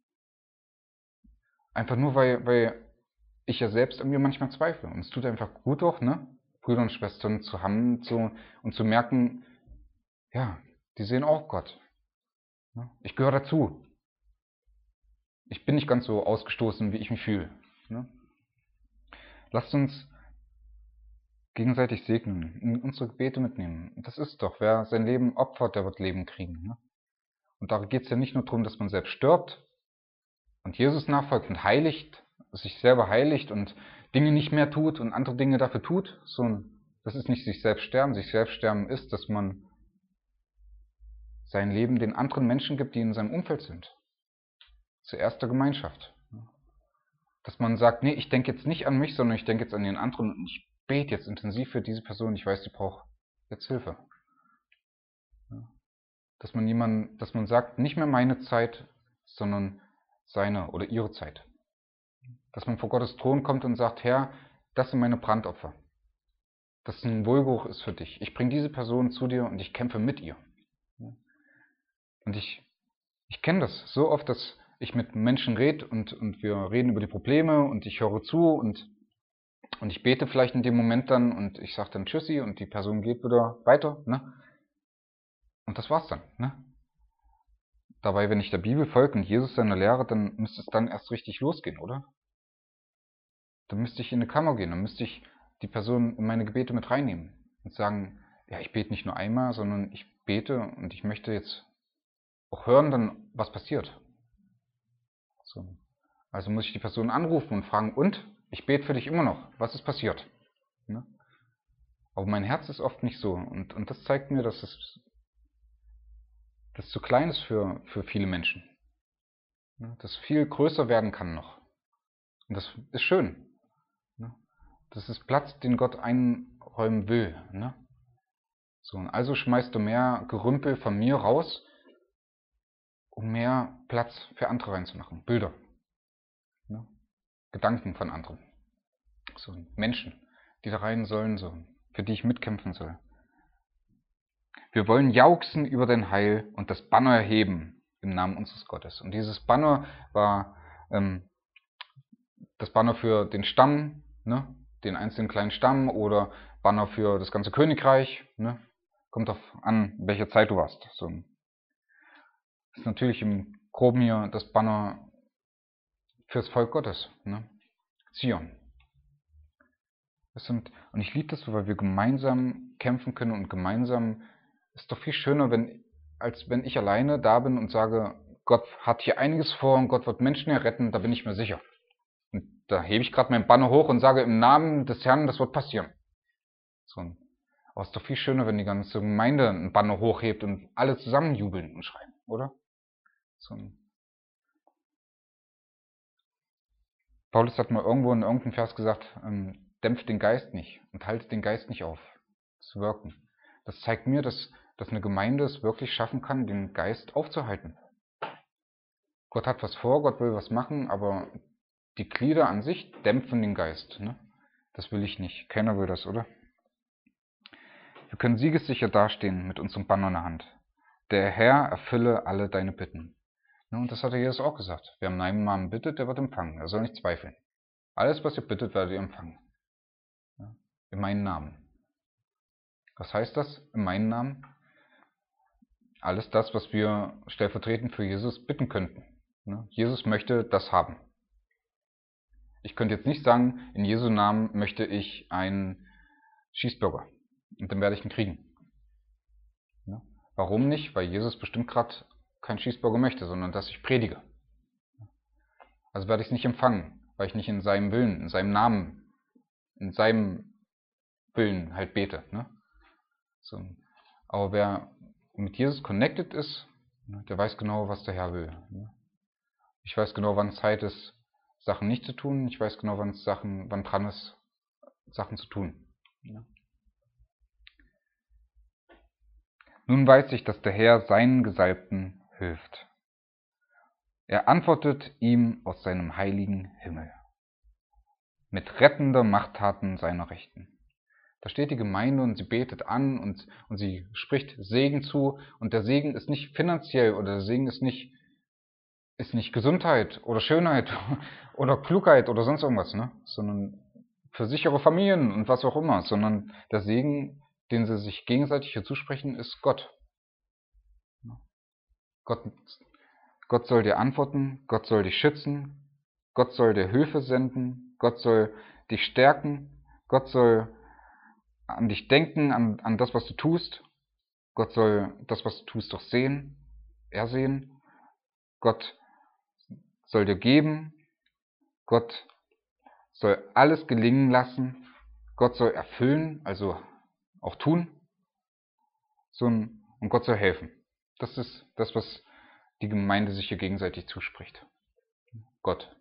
einfach nur, weil, weil ich ja selbst an mir manchmal zweifle. Und es tut einfach gut auch, ne? Brüder und Schwestern zu haben zu, und zu merken, ja, die sehen auch Gott. Ne? Ich gehöre dazu. Ich bin nicht ganz so ausgestoßen, wie ich mich fühle. Ne? Lasst uns gegenseitig segnen, in unsere Gebete mitnehmen. Und das ist doch, wer sein Leben opfert, der wird Leben kriegen. Ne? Und da geht es ja nicht nur darum, dass man selbst stirbt und Jesus nachfolgt und heiligt, sich selber heiligt und Dinge nicht mehr tut und andere Dinge dafür tut, sondern das ist nicht sich selbst sterben. Sich selbst sterben ist, dass man sein Leben den anderen Menschen gibt, die in seinem Umfeld sind. Zuerst der Gemeinschaft. Dass man sagt, nee, ich denke jetzt nicht an mich, sondern ich denke jetzt an den anderen und ich bete jetzt intensiv für diese Person. Ich weiß, die braucht jetzt Hilfe. Dass man jemanden, dass man sagt, nicht mehr meine Zeit, sondern seine oder ihre Zeit. Dass man vor Gottes Thron kommt und sagt, Herr, das sind meine Brandopfer. Das ein Wohlgeruch ist für dich. Ich bringe diese Person zu dir und ich kämpfe mit ihr. Und ich, ich kenne das so oft, dass ich mit Menschen rede und, und wir reden über die Probleme und ich höre zu und, und ich bete vielleicht in dem Moment dann und ich sage dann Tschüssi und die Person geht wieder weiter. Ne? Und das war's dann. Ne? Dabei, wenn ich der Bibel folge und Jesus seiner Lehre, dann müsste es dann erst richtig losgehen, oder? Dann müsste ich in eine Kammer gehen, dann müsste ich die Person in meine Gebete mit reinnehmen und sagen, ja, ich bete nicht nur einmal, sondern ich bete und ich möchte jetzt auch hören dann, was passiert. So. Also muss ich die Person anrufen und fragen, und? Ich bete für dich immer noch. Was ist passiert? Ne? Aber mein Herz ist oft nicht so. Und, und das zeigt mir, dass es das zu klein ist für, für viele Menschen. Ne? Das viel größer werden kann noch. Und das ist schön. Ne? Das ist Platz, den Gott einräumen will. Ne? So, und also schmeißt du mehr Gerümpel von mir raus, um mehr Platz für andere reinzumachen. Bilder. Ne? Gedanken von anderen. So, Menschen, die da rein sollen, so, für die ich mitkämpfen soll. Wir wollen jauchzen über dein Heil und das Banner erheben im Namen unseres Gottes. Und dieses Banner war ähm, das Banner für den Stamm, ne? Den einzelnen kleinen Stamm oder Banner für das ganze Königreich. Ne? Kommt darauf an, in welcher Zeit du warst. So. Das ist natürlich im Groben hier das Banner fürs Volk Gottes. Ne? Zion. Das sind, und ich liebe das so, weil wir gemeinsam kämpfen können und gemeinsam ist doch viel schöner, wenn, als wenn ich alleine da bin und sage, Gott hat hier einiges vor und Gott wird Menschen erretten, da bin ich mir sicher. Und da hebe ich gerade mein Banner hoch und sage, im Namen des Herrn, das wird passieren. So, aber es ist doch viel schöner, wenn die ganze Gemeinde ein Banner hochhebt und alle zusammen jubeln und schreien, oder? So. Paulus hat mal irgendwo in irgendeinem Vers gesagt, ähm, dämpft den Geist nicht und haltet den Geist nicht auf, zu wirken. Das zeigt mir, dass, dass eine Gemeinde es wirklich schaffen kann, den Geist aufzuhalten. Gott hat was vor, Gott will was machen, aber die Glieder an sich dämpfen den Geist. Ne? Das will ich nicht. Keiner will das, oder? Wir können siegessicher dastehen mit unserem Banner in der Hand. Der Herr erfülle alle deine Bitten. Ne? Und das hat er Jesus auch gesagt. Wer in meinem Namen bittet, der wird empfangen. Er soll nicht zweifeln. Alles, was ihr bittet, werdet ihr empfangen. Ja? In meinem Namen. Was heißt das? In meinem Namen? Alles das, was wir stellvertretend für Jesus bitten könnten. Ne? Jesus möchte das haben. Ich könnte jetzt nicht sagen, in Jesu Namen möchte ich einen Cheeseburger. Und dann werde ich ihn kriegen. Warum nicht? Weil Jesus bestimmt gerade keinen Cheeseburger möchte, sondern dass ich predige. Also werde ich es nicht empfangen, weil ich nicht in seinem Willen, in seinem Namen, in seinem Willen halt bete. Ne? So. Aber wer mit Jesus connected ist, der weiß genau, was der Herr will. Ne? Ich weiß genau, wann es Zeit ist, Sachen nicht zu tun. Ich weiß genau, wann es Sachen, wann dran ist, Sachen zu tun. Ne? Nun weiß ich, dass der Herr seinen Gesalbten hilft. Er antwortet ihm aus seinem heiligen Himmel mit rettender Machttaten seiner Rechten. Da steht die Gemeinde und sie betet an und, und sie spricht Segen zu. Und der Segen ist nicht finanziell oder der Segen ist nicht, ist nicht Gesundheit oder Schönheit oder Klugheit oder sonst irgendwas, ne? Sondern für sichere Familien und was auch immer. Sondern der Segen, den sie sich gegenseitig hier zusprechen, ist Gott. Gott, Gott soll dir antworten, Gott soll dich schützen, Gott soll dir Hilfe senden, Gott soll dich stärken, Gott soll an dich denken, an, an das, was du tust. Gott soll das, was du tust, doch sehen, ersehen. Gott soll dir geben. Gott soll alles gelingen lassen. Gott soll erfüllen, also auch tun. So ein, und Gott soll helfen. Das ist das, was die Gemeinde sich hier gegenseitig zuspricht. Gott.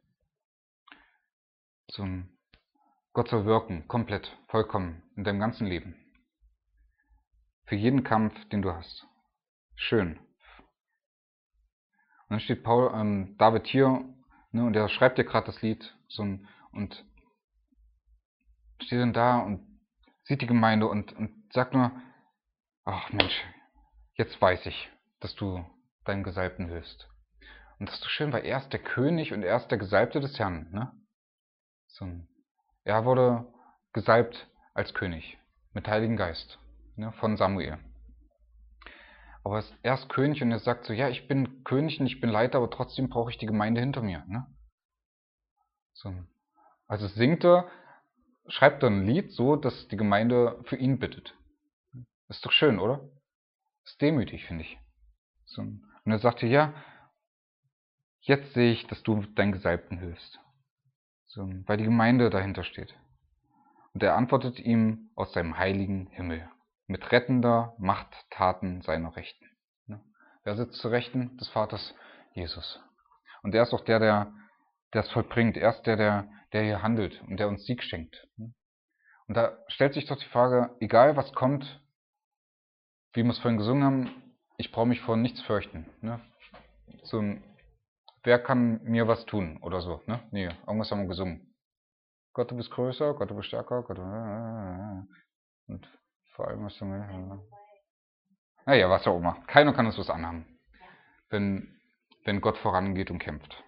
So ein, Gott soll wirken, komplett, vollkommen, in deinem ganzen Leben. Für jeden Kampf, den du hast. Schön. Und dann steht Paul, ähm, David hier, ne, und er schreibt dir gerade das Lied, so ein, und steht dann da und sieht die Gemeinde und, und sagt nur, ach Mensch, jetzt weiß ich, dass du deinen Gesalbten hilfst. Und das ist doch schön, weil er ist der König und er ist der Gesalbte des Herrn. Ne? So, er wurde gesalbt als König mit Heiligen Geist, ne, von Samuel. Aber er ist König und er sagt so, ja, ich bin König und ich bin Leiter, aber trotzdem brauche ich die Gemeinde hinter mir. Ne? So. Also singt er, schreibt er ein Lied so, dass die Gemeinde für ihn bittet. Ist doch schön, oder? Ist demütig, finde ich. So. Und er sagte, ja, jetzt sehe ich, dass du deinen Gesalbten hilfst. So, weil die Gemeinde dahinter steht. Und er antwortet ihm aus seinem heiligen Himmel mit rettender Machttaten seiner Rechten. Wer sitzt zur Rechten des Vaters? Jesus. Und er ist auch der, der der es vollbringt. Er ist der, der, der hier handelt und der uns Sieg schenkt. Und da stellt sich doch die Frage, egal was kommt, wie wir es vorhin gesungen haben, ich brauche mich vor nichts fürchten. Ne? So, wer kann mir was tun oder so? Ne? Nee, irgendwas haben wir gesungen. Gott, du bist größer, Gott, du bist stärker, Gott, und vor allem was du mir. Naja, was auch immer. Keiner kann uns was anhaben, wenn, wenn Gott vorangeht und kämpft.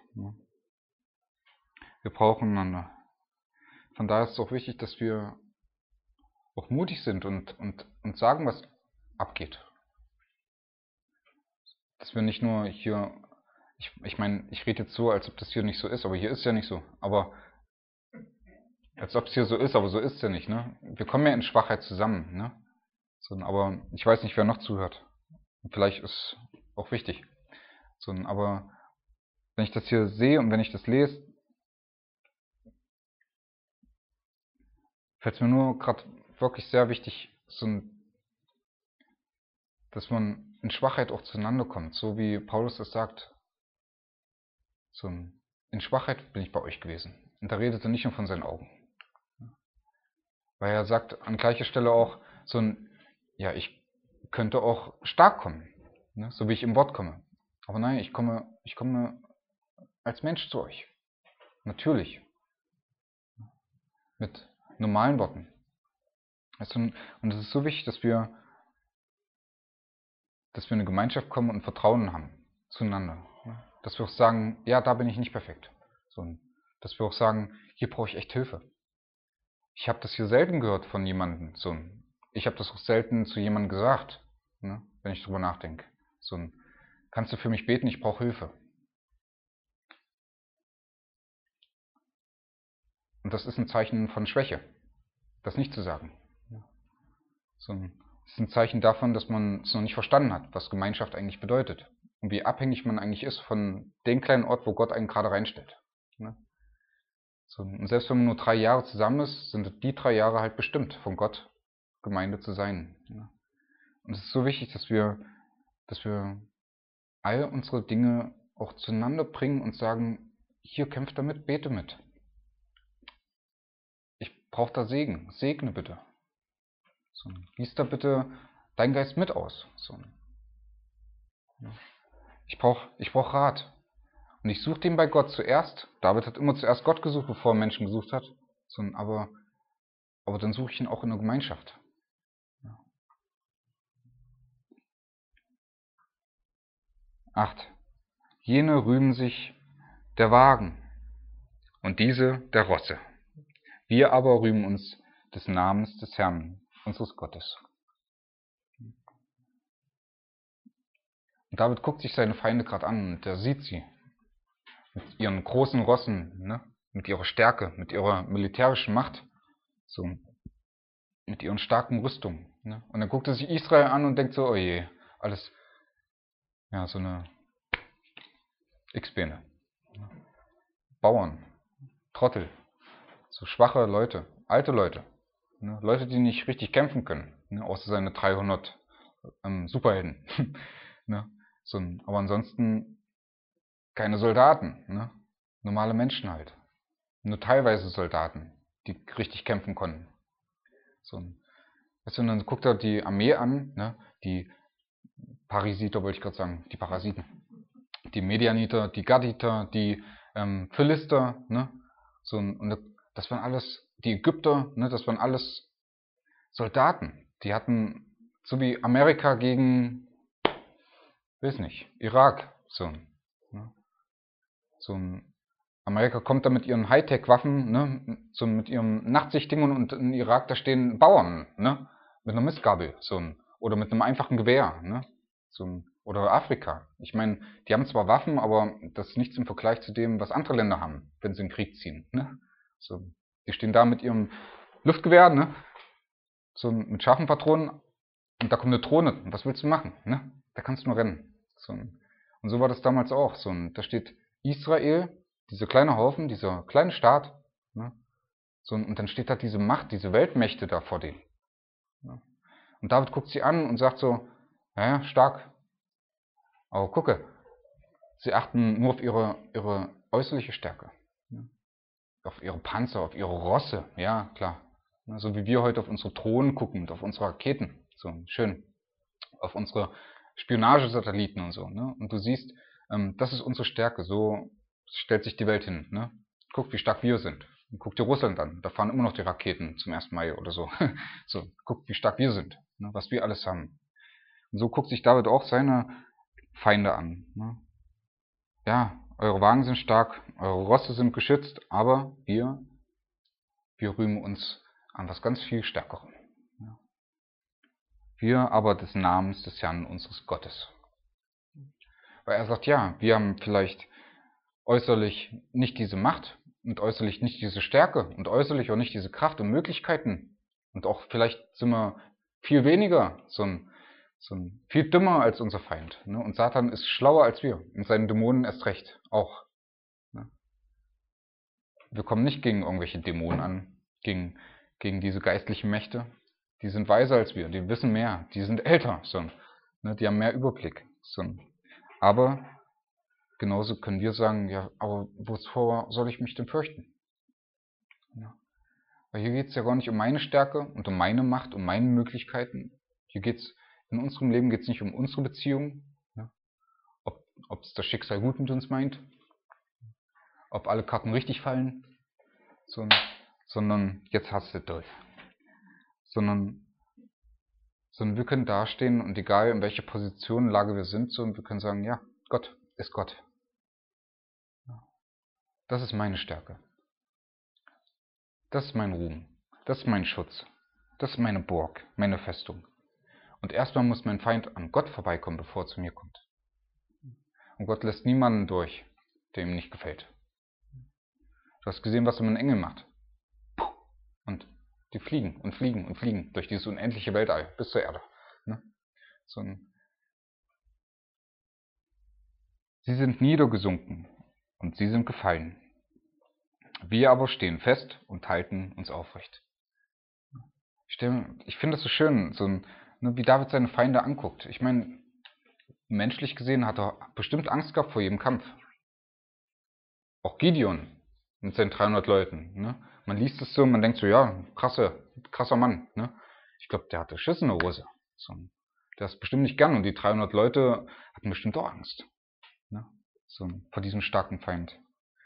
Wir brauchen einander. Von daher ist es auch wichtig, dass wir auch mutig sind und, und, und sagen, was abgeht. Dass wir nicht nur hier, ich, ich meine, ich rede jetzt so, als ob das hier nicht so ist, aber hier ist ja nicht so. Aber als ob es hier so ist, aber so ist es ja nicht. Ne? Wir kommen ja in Schwachheit zusammen. Ne? So, aber ich weiß nicht, wer noch zuhört. Vielleicht ist auch wichtig. So, aber wenn ich das hier sehe und wenn ich das lese, fällt es mir nur gerade wirklich sehr wichtig, so ein, dass man in Schwachheit auch zueinander kommt, so wie Paulus das sagt. So ein, in Schwachheit bin ich bei euch gewesen. Und da redet er nicht nur von seinen Augen. Weil er sagt an gleicher Stelle auch so ein, ja, ich könnte auch stark kommen, ne? So wie ich im Wort komme. Aber nein, ich komme, ich komme als Mensch zu euch. Natürlich. Mit normalen Worten. Also, und es ist so wichtig, dass wir, dass wir in eine Gemeinschaft kommen und Vertrauen haben zueinander. Dass wir auch sagen, ja, da bin ich nicht perfekt. So, dass wir auch sagen, hier brauche ich echt Hilfe. Ich habe das hier selten gehört von jemandem. So, ich habe das auch selten zu jemandem gesagt, ne, wenn ich drüber nachdenke. So, kannst du für mich beten? Ich brauche Hilfe. Und das ist ein Zeichen von Schwäche, das nicht zu sagen. So, ist ein Zeichen davon, dass man es noch nicht verstanden hat, was Gemeinschaft eigentlich bedeutet. Und wie abhängig man eigentlich ist von dem kleinen Ort, wo Gott einen gerade reinstellt. Ne? So, und selbst wenn man nur drei Jahre zusammen ist, sind die drei Jahre halt bestimmt von Gott, Gemeinde zu sein. Ne? Und es ist so wichtig, dass wir, dass wir all unsere Dinge auch zueinander bringen und sagen, hier kämpft damit, bete mit. Ich brauche da Segen, segne bitte. So, gieß da bitte dein Geist mit aus. So. Ich brauche ich brauch Rat. Und ich suche den bei Gott zuerst. David hat immer zuerst Gott gesucht, bevor er Menschen gesucht hat. So, aber, aber dann suche ich ihn auch in der Gemeinschaft. Ja. acht. Jene rühmen sich der Wagen und diese der Rosse. Wir aber rühmen uns des Namens des Herrn, unseres Gottes. Und David guckt sich seine Feinde gerade an und er sieht sie. Mit ihren großen Rossen, ne? Mit ihrer Stärke, mit ihrer militärischen Macht, so, mit ihren starken Rüstungen. Ne? Und dann guckt er sich Israel an und denkt so, oh je, alles, ja, so eine X-Bene. Bauern, Trottel, so schwache Leute, alte Leute, ne? Leute, die nicht richtig kämpfen können, ne? Außer seine dreihundert ähm, Superhelden. Ne? So, aber ansonsten keine Soldaten, ne? Normale Menschen halt. Nur teilweise Soldaten, die richtig kämpfen konnten. So, weißt du, und dann guckt er die Armee an, ne? Die Parisiter wollte ich gerade sagen, die Parasiten. Die Medianiter, die Gaditer, die ähm, Philister, ne? So, und das waren alles, die Ägypter, ne? Das waren alles Soldaten. Die hatten, so wie Amerika gegen, weiß nicht, Irak, so, ne? So ein Amerika kommt da mit ihren Hightech-Waffen, ne, so mit ihren Nachtsichtdingen und in Irak, da stehen Bauern, ne, mit einer Mistgabel, so ein, oder mit einem einfachen Gewehr, ne, so ein, oder Afrika. Ich meine, die haben zwar Waffen, aber das ist nichts im Vergleich zu dem, was andere Länder haben, wenn sie in den Krieg ziehen, ne. So, die stehen da mit ihrem Luftgewehr, ne, so mit scharfen Patronen und da kommt eine Drohne. Und was willst du machen, ne? Da kannst du nur rennen. So, und so war das damals auch. So, und da steht Israel, dieser kleine Haufen, dieser kleine Staat, ne? So, und dann steht da diese Macht, diese Weltmächte da vor denen. Ne? Und David guckt sie an und sagt so, ja, stark. Aber gucke, sie achten nur auf ihre, ihre äußerliche Stärke. Ne? Auf ihre Panzer, auf ihre Rosse, ja, klar. Ne? So wie wir heute auf unsere Drohnen gucken und auf unsere Raketen. So, schön. Auf unsere Spionagesatelliten und so. Ne? Und du siehst, ähm, das ist unsere Stärke. So stellt sich die Welt hin. Ne? Guck, wie stark wir sind. Und guck dir Russland an. Da fahren immer noch die Raketen zum ersten Mai oder so. So, guck, wie stark wir sind. Ne? Was wir alles haben. Und so guckt sich David auch seine Feinde an. Ne? Ja, eure Wagen sind stark, eure Rosse sind geschützt, aber wir, wir rühmen uns an was ganz viel Stärkerem. Wir aber des Namens des Herrn unseres Gottes. Weil er sagt, ja, wir haben vielleicht äußerlich nicht diese Macht und äußerlich nicht diese Stärke und äußerlich auch nicht diese Kraft und Möglichkeiten. Und auch vielleicht sind wir viel weniger, so ein, so ein, viel dümmer als unser Feind. Ne? Und Satan ist schlauer als wir und seine Dämonen erst recht auch. Ne? Wir kommen nicht gegen irgendwelche Dämonen an, gegen, gegen diese geistlichen Mächte. Die sind weiser als wir, die wissen mehr, die sind älter, so, ne, die haben mehr Überblick. So. Aber genauso können wir sagen, ja, aber wovor soll ich mich denn fürchten? Ja. Weil hier geht es ja gar nicht um meine Stärke und um meine Macht, um meine Möglichkeiten. Hier geht's, in unserem Leben geht es nicht um unsere Beziehung, ja, ob es das Schicksal gut mit uns meint, ob alle Karten richtig fallen, so, sondern jetzt hast du durch. Sondern, sondern wir können dastehen und egal in welcher Position, Lage wir sind, so, wir können sagen, ja, Gott ist Gott. Das ist meine Stärke. Das ist mein Ruhm. Das ist mein Schutz. Das ist meine Burg, meine Festung. Und erstmal muss mein Feind an Gott vorbeikommen, bevor er zu mir kommt. Und Gott lässt niemanden durch, der ihm nicht gefällt. Du hast gesehen, was er mit einem Engel macht. Und die fliegen und fliegen und fliegen durch dieses unendliche Weltall bis zur Erde. Ne? So ein, sie sind niedergesunken und sie sind gefallen. Wir aber stehen fest und halten uns aufrecht. Ich, ich finde das so schön, so ein, ne, wie David seine Feinde anguckt. Ich meine, menschlich gesehen hat er bestimmt Angst gehabt vor jedem Kampf. Auch Gideon mit seinen dreihundert Leuten. Ne? Man liest es so und man denkt so, ja, krasse, krasser Mann. Ne? Ich glaube, der hatte Schiss in der Hose. So, der ist bestimmt nicht gern und die dreihundert Leute hatten bestimmt auch Angst. Ne? So, vor diesem starken Feind.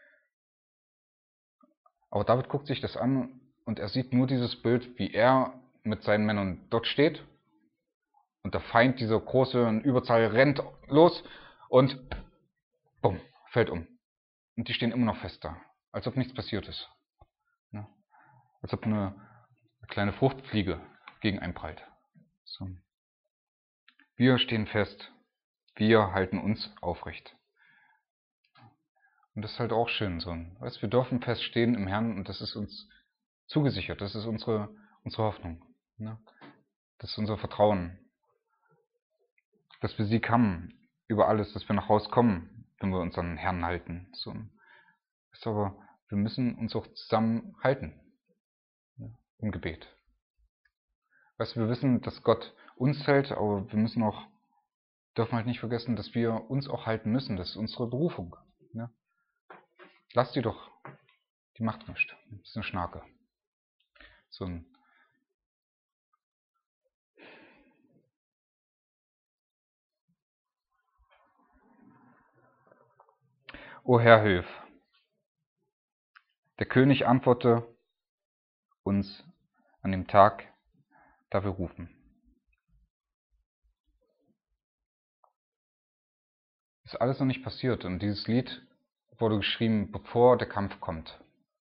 Aber David guckt sich das an und er sieht nur dieses Bild, wie er mit seinen Männern dort steht. Und der Feind, dieser große in Überzahl, rennt los und bumm, fällt um. Und die stehen immer noch fest da, als ob nichts passiert ist. Ja. Als ob eine kleine Fruchtfliege gegen einen prallt. So. Wir stehen fest, wir halten uns aufrecht. Und das ist halt auch schön so. Weißt, wir dürfen feststehen im Herrn und das ist uns zugesichert, das ist unsere, unsere Hoffnung. Ne? Das ist unser Vertrauen. Dass wir Sieg haben über alles, dass wir nach Hause kommen, wenn wir uns an den Herrn halten. So. Ist aber, wir müssen uns auch zusammen halten. Ne? Im Gebet. Weißt, wir wissen, dass Gott uns hält, aber wir müssen auch, dürfen halt nicht vergessen, dass wir uns auch halten müssen. Das ist unsere Berufung. Ne? Lass die doch, die macht nichts. Das ist eine Schnarke. So ein O Herr, hilf! Der König antworte uns an dem Tag, da wir rufen. Ist alles noch nicht passiert und dieses Lied wurde geschrieben, bevor der Kampf kommt.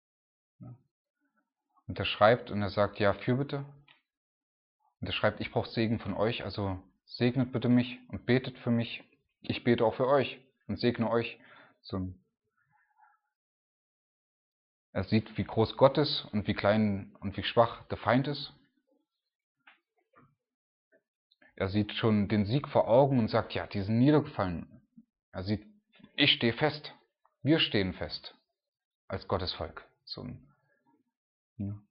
Und er schreibt und er sagt, ja, Fürbitte. Und er schreibt, ich brauche Segen von euch, also segnet bitte mich und betet für mich. Ich bete auch für euch und segne euch. So. Er sieht, wie groß Gott ist und wie klein und wie schwach der Feind ist. Er sieht schon den Sieg vor Augen und sagt, ja, die sind niedergefallen. Er sieht, ich stehe fest. Wir stehen fest als Gottesvolk. So. Und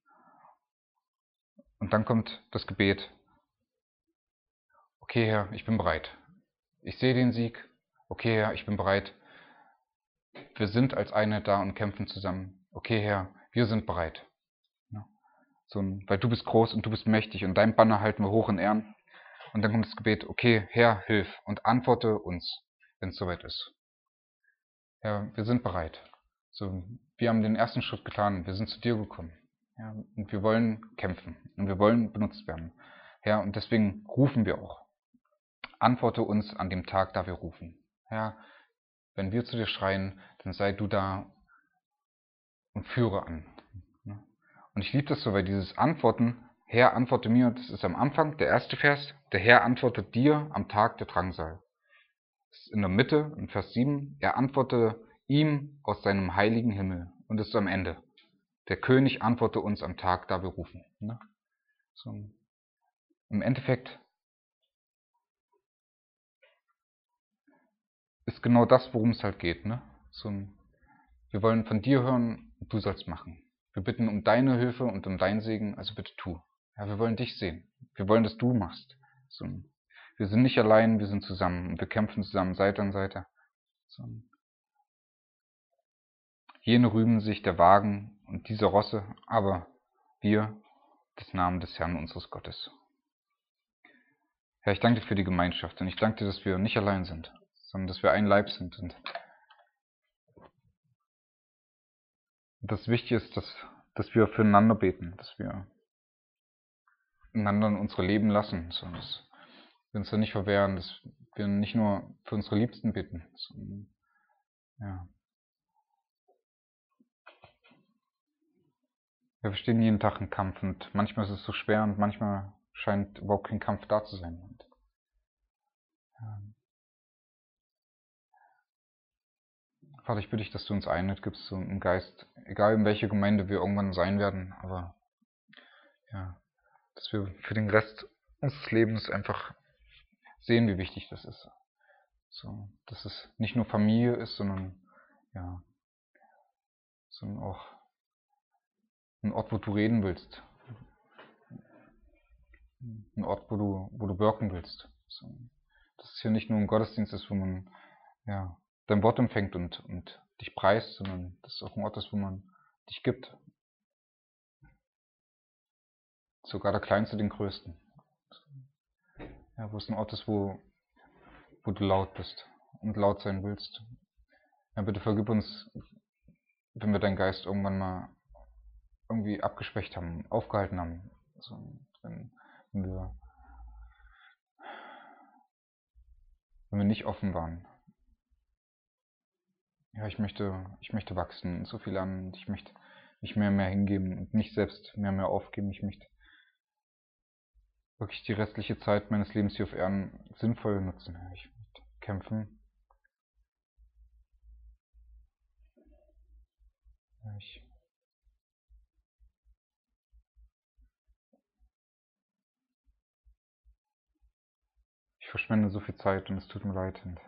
dann kommt das Gebet. Okay, Herr, ich bin bereit. Ich sehe den Sieg. Okay, Herr, ich bin bereit. Wir sind als eine da und kämpfen zusammen. Okay, Herr, wir sind bereit. So, weil du bist groß und du bist mächtig und dein Banner halten wir hoch in Ehren. Und dann kommt das Gebet, okay, Herr, hilf und antworte uns, wenn es soweit ist. Ja, wir sind bereit. So, wir haben den ersten Schritt getan, wir sind zu dir gekommen. Ja, und wir wollen kämpfen und wir wollen benutzt werden. Ja, und deswegen rufen wir auch. Antworte uns an dem Tag, da wir rufen. Ja, wenn wir zu dir schreien, dann sei du da und führe an. Und ich liebe das so, weil dieses Antworten, Herr, antworte mir, das ist am Anfang, der erste Vers, der Herr antwortet dir am Tag der Drangsal. Das ist in der Mitte, in Vers sieben, er antworte ihm aus seinem heiligen Himmel. Und das ist am Ende. Der König antworte uns am Tag, da wir rufen. Ne? So. Im Endeffekt ist genau das, worum es halt geht. Ne? So, wir wollen von dir hören, du sollst machen. Wir bitten um deine Hilfe und um deinen Segen, also bitte tu. Ja, wir wollen dich sehen. Wir wollen, dass du machst. So, wir sind nicht allein, wir sind zusammen und wir kämpfen zusammen Seite an Seite. So. Jene rühmen sich der Wagen und diese Rosse, aber wir des Namen des Herrn unseres Gottes. Herr, ich danke dir für die Gemeinschaft und ich danke dir, dass wir nicht allein sind, sondern dass wir ein Leib sind. Und das Wichtige ist, dass, dass wir füreinander beten, dass wir einander in unsere Leben lassen, sondern dass wir uns da nicht verwehren, dass wir nicht nur für unsere Liebsten beten, sondern, ja. Wir stehen jeden Tag im Kampf und manchmal ist es so schwer und manchmal scheint überhaupt kein Kampf da zu sein. Und, ja. Vater, ich bitte dich, dass du uns Einheit gibst, so im Geist, egal in welcher Gemeinde wir irgendwann sein werden, aber ja, dass wir für den Rest unseres Lebens einfach sehen, wie wichtig das ist. So, dass es nicht nur Familie ist, sondern ja, sondern auch ein Ort, wo du reden willst. Ein Ort, wo du, wo du wirken willst. So, dass es hier nicht nur ein Gottesdienst ist, wo man ja, dein Wort empfängt und, und dich preist, sondern dass es auch ein Ort ist, wo man dich gibt. Sogar der Kleinste den Größten. Ja, wo es ein Ort ist, wo, wo du laut bist und laut sein willst. Ja, bitte vergib uns, wenn wir deinen Geist irgendwann mal irgendwie abgeschwächt haben, aufgehalten haben. Also, wenn, wenn, wir, wenn wir nicht offen waren. Ja, ich möchte, ich möchte wachsen und so viel lernen. Ich möchte mich mehr und mehr hingeben und nicht selbst mehr und mehr aufgeben. Ich möchte wirklich die restliche Zeit meines Lebens hier auf Erden sinnvoll nutzen. Ich möchte kämpfen. Ich, ich verschwende so viel Zeit und es tut mir leid. Und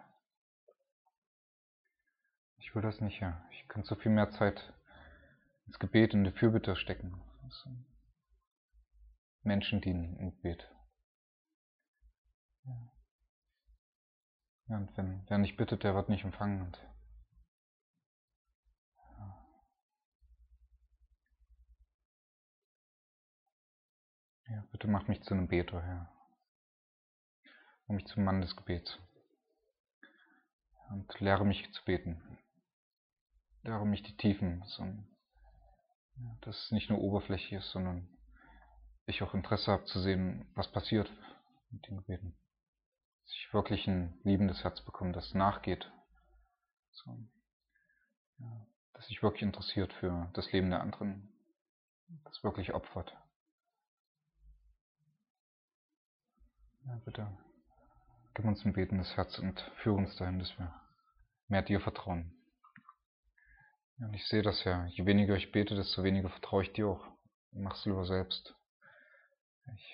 ich will das nicht, ja. Ich kann so viel mehr Zeit ins Gebet und in die Fürbitte stecken. Also Menschen dienen im Gebet. Ja. Ja, und wenn wer nicht bittet, der wird nicht empfangen. Und ja. Ja, bitte mach mich zu einem Beter, Herr. Mach mich zum Mann des Gebets. Und lehre mich zu beten. Lehre mich die Tiefen, so, ja, dass es nicht nur oberflächlich ist, sondern ich auch Interesse habe zu sehen, was passiert mit den Gebeten. Dass ich wirklich ein liebendes Herz bekomme, das nachgeht. So, ja, das sich wirklich interessiert für das Leben der anderen. Das wirklich opfert. Ja, bitte gib uns ein betendes Herz und führe uns dahin, dass wir mehr dir vertrauen. Ja, und ich sehe das ja, je weniger ich bete, desto weniger vertraue ich dir auch. Mach's lieber selbst. Ich,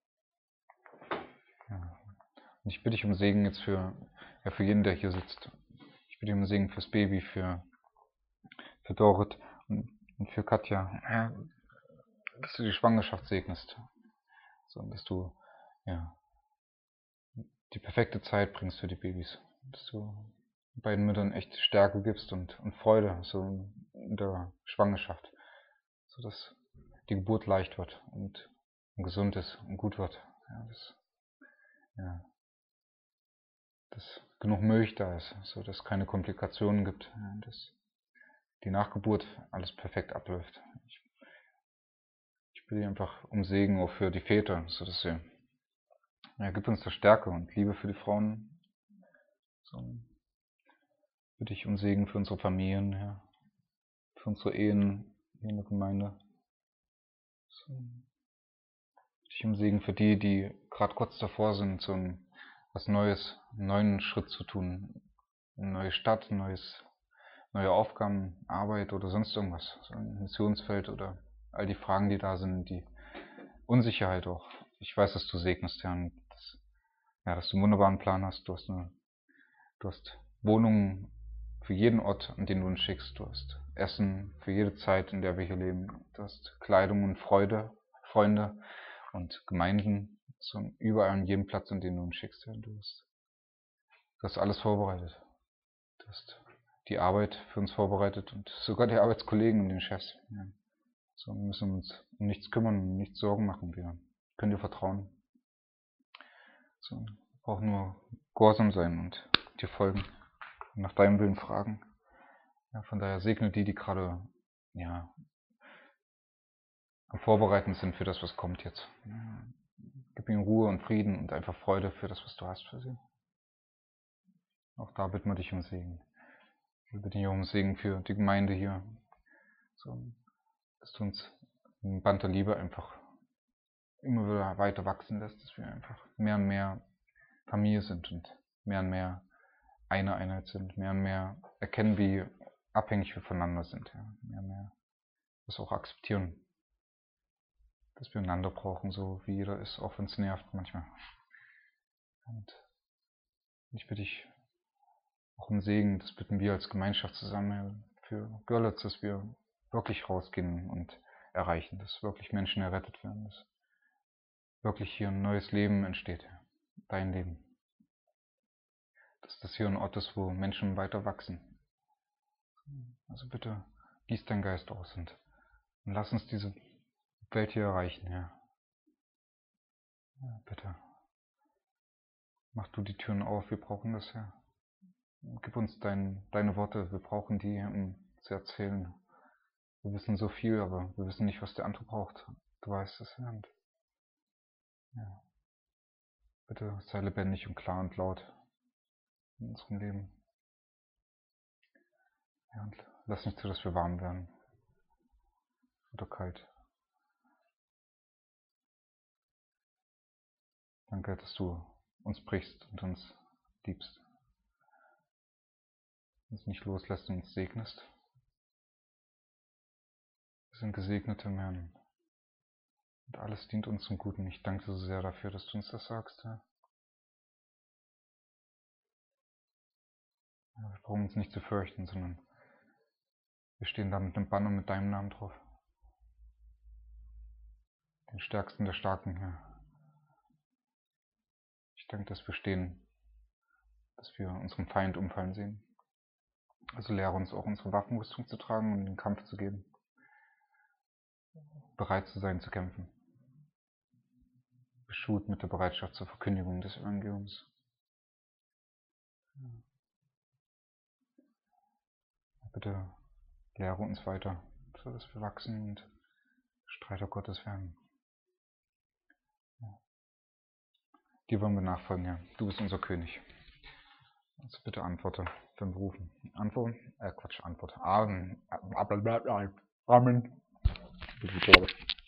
ja. Und ich bitte dich um Segen jetzt für, ja, für jeden, der hier sitzt. Ich bitte dich um Segen fürs Baby, für, für Dorit und, und für Katja. Ja, dass du die Schwangerschaft segnest. So, dass du ja, die perfekte Zeit bringst für die Babys. Dass du beiden Müttern echt Stärke gibst und, und Freude so in der Schwangerschaft. Sodass die Geburt leicht wird und, und gesund ist und gut wird. Ja, dass, ja, dass genug Milch da ist, so dass es keine Komplikationen gibt. Ja, dass die Nachgeburt alles perfekt abläuft. Ich, ich bitte einfach um Segen auch für die Väter, so dass sie, ja, gib uns da Stärke und Liebe für die Frauen. So, bitte ich um Segen für unsere Familien, ja, für unsere Ehen hier in der Gemeinde. So, bitte ich um Segen für die, die gerade kurz davor sind, so ein, was Neues, einen neuen Schritt zu tun, eine neue Stadt, ein neues, neue Aufgaben, Arbeit oder sonst irgendwas, so ein Missionsfeld oder all die Fragen, die da sind, die Unsicherheit auch. Ich weiß, dass du segnest, Herr, und dass, ja, dass du einen wunderbaren Plan hast. Du hast, eine, du hast Wohnungen für jeden Ort, an den du uns schickst. Du hast Essen für jede Zeit, in der wir hier leben. Du hast Kleidung und Freude, Freunde und Gemeinden, so überall an jedem Platz, an den du uns schickst. Herr. Du hast, du hast alles vorbereitet. Du hast die Arbeit für uns vorbereitet und sogar die Arbeitskollegen und den Chefs. Ja. So, wir müssen uns um nichts kümmern und nichts Sorgen machen. Wir können dir vertrauen. So, wir brauchen nur gehorsam sein und dir folgen und nach deinem Willen fragen. Ja, von daher segne die, die gerade ja, am Vorbereiten sind für das, was kommt jetzt. Ja, gib ihnen Ruhe und Frieden und einfach Freude für das, was du hast für sie. Auch da bitten wir dich um Segen. Wir bitten dich um Segen für die Gemeinde hier. So, dass du uns im Band der Liebe einfach immer wieder weiter wachsen lässt, dass wir einfach mehr und mehr Familie sind und mehr und mehr eine Einheit sind, mehr und mehr erkennen, wie abhängig wir voneinander sind, ja. Mehr und mehr das auch akzeptieren, dass wir einander brauchen, so wie jeder ist, auch wenn es nervt manchmal. Und ich bitte dich auch um Segen, das bitten wir als Gemeinschaft zusammen für Görlitz, dass wir wirklich rausgehen und erreichen, dass wirklich Menschen errettet werden, dass wirklich hier ein neues Leben entsteht, dein Leben. Dass das hier ein Ort ist, wo Menschen weiter wachsen. Also bitte gieß deinen Geist aus und, und lass uns diese Welt hier erreichen, Herr. Ja, bitte. Mach du die Türen auf, wir brauchen das, Herr. Gib uns dein, deine Worte, wir brauchen die, um zu erzählen. Wir wissen so viel, aber wir wissen nicht, was der andere braucht. Du weißt es, Herr. Und ja. Bitte sei lebendig und klar und laut in unserem Leben. Ja, und lass nicht zu, dass wir warm werden oder kalt. Danke, dass du uns brichst und uns liebst. Uns nicht loslässt und uns segnest. Wir sind gesegnete Männer. Und alles dient uns zum Guten. Ich danke dir so sehr dafür, dass du uns das sagst, Herr. Ja, wir brauchen uns nicht zu fürchten, sondern wir stehen da mit einem Banner mit deinem Namen drauf. Den Stärksten der Starken, Herr. Ich danke, dass wir stehen, dass wir unseren Feind umfallen sehen. Also lehre uns auch unsere Waffenrüstung zu tragen und in den Kampf zu gehen. Bereit zu sein, zu kämpfen. Beschult mit der Bereitschaft zur Verkündigung des Evangeliums. Bitte lehre uns weiter, so dass wir wachsen und Streiter Gottes werden. Ja. Dir wollen wir nachfolgen, Herr. Du bist unser König. Also bitte antworte, wenn wir rufen. Antwort? Äh, Quatsch, Antwort. Amen. Amen.